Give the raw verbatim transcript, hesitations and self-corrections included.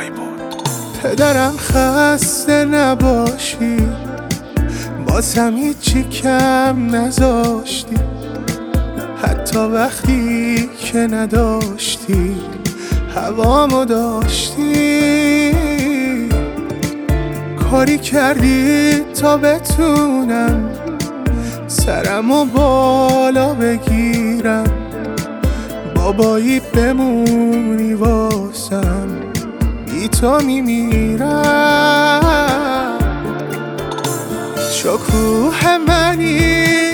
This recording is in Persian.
پدرم خسته نباشی، بازم هیچی کم نذاشتی، حتی وقتی که نداشتی هوامو داشتی. کاری کردی تا بتونم سرمو بالا بگیرم، بابایی بمونی واسم بی تو میمیرم. شکوه منی